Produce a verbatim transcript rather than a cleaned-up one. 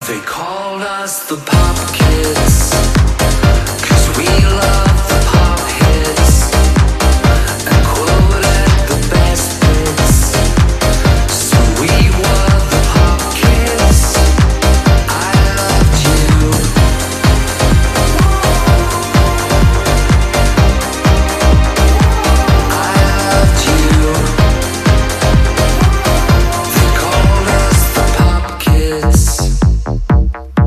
They called us the pop kids, 'cause we love